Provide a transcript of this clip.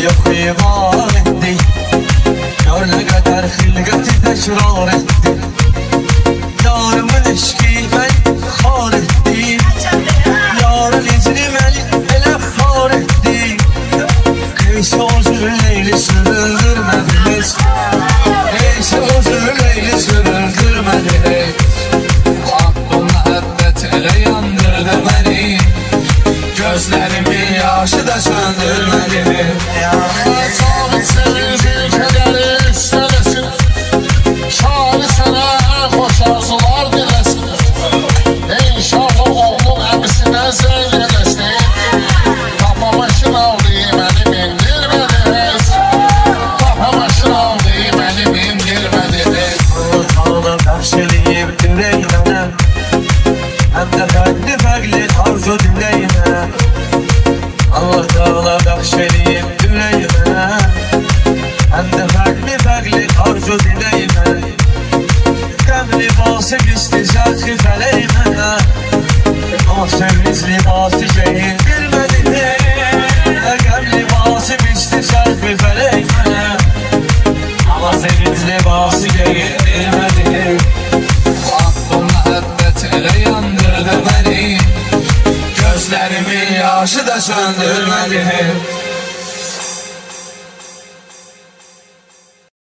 yok iman etdi. Gör ne kadar hilgati tekrar etti. Yarımın eşki ben xar etdi. Yarın izini beni ele xar etdi. Neyse özür Leyli sürüldürmediniz. Neyse özür Leyli sürüldürmediniz. Hakkın muhabbet ele yandırdı beni. Gözlerimin yaşı da söndürmedi. Sabit sevinci kederi istemesin. Şahı sana hoş arzular dilesin. İnşallah oğlum emisine zengelesin. Kapamışın aldı beni bindirmediniz. Kapamışın aldı beni bindirmediniz. Allah'ım karşılayıp yüreğime, hem de farklı arzu dileğime. Allah Teala bahşeliyim yüreğime, hem de farklı arzu dileğime. Gəm libası istizat fələyimə, o sevriz libası geyir bilmədi. Gəm libası istizat fələyimə, o sevriz libası geyir bilmədi. Hakkın muhabbet ele yandırdı beni. Gözlerimin yaşı da söndürmedi.